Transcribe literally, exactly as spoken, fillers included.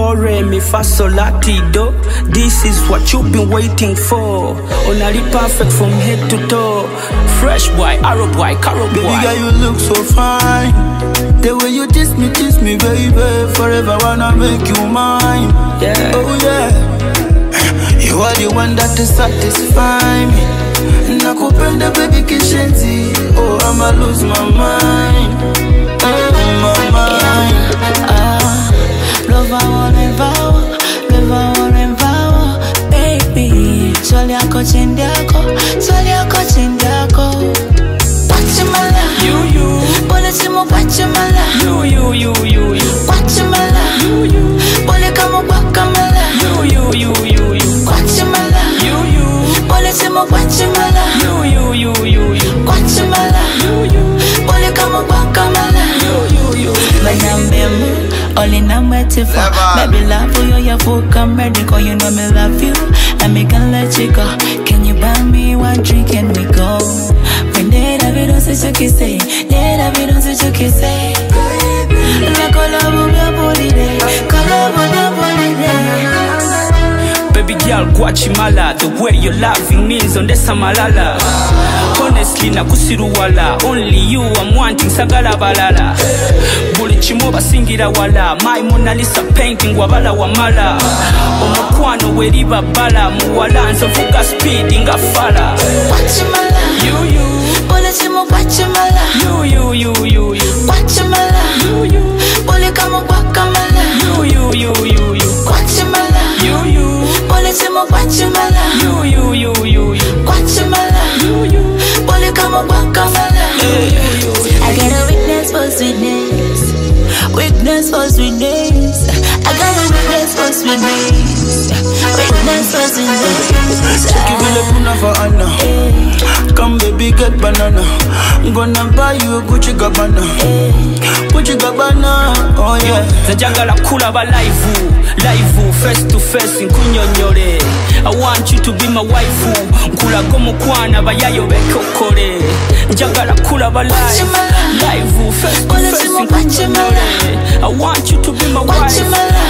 do, re, mi, fa, sol, la, ti, do. This is what you've been waiting for. Only perfect from head to toe. Fresh boy, arrow boy, carrot boy. Baby girl, you look so fine. The way you kiss me, kiss me, baby. Forever wanna make you mine. Yeah. Oh yeah. You are the one that is satisfy me. Nakupenda baby kishenzi. Oh, I'ma lose my mind. Mm, my mind. Ah, love I wanna vow, love I wanna vow, baby. Swali yako chindi yako, swali yako chindi yako. Pachimala, You, you. Bole simu pachimala. You, you, you, you, you. Pachimala, You, you. Bole kamu guacamala. You, you, you, you, you. Pachimala, You, you. Bole simu pachimala. You, you, you, you, you. Pachimala, You, you. Bole kamu guacamala. You, you, you. But I'm bamboo, all in I'm waiting for. Baby, love for you, your food come ready, cause you know me love you. And me can let you go. Can you buy me one drink and we go? When they have it on such a kiss, they have it on such a kiss. La collabo, your body day, collabo, your body day. Baby girl, Guachimala, the way you're loving me is on the Samalala. Honestly, na kusiruwala. Only you I'm wanting, sagala balala. Bulichimoba singira wala. My Mona Lisa painting, wabala wamala. Omokwano weriba bala. Muwala nzo fuka speed inga fala. Guachimala, You, you. Bulichimo Guachimala. You, you, you, you, you. Guachimala, You, you. Buli kamu guacamala. You, you, you, you, you. Guachimala, You, you. Bulichimo Guachimala. You, you, you, you, you. Guachimala, You, you. Bole kamu guacamala. I got a weakness for sweetness, weakness for sweetness. I got a weakness for sweetness, weakness for sweetness. Check it with a puna for Anna. Come baby get banana. I'm gonna buy you a Gucci Gabbana. Gucci Gabbana. Oh yeah. Zajagala kula ba live, live, face to face, nkunyonyole. I want you to be my wife. Nkula gomu kwana bayayo bekokole. Njagala kula ba live, live, face to face, nkunyonyole. I want you to be my wife.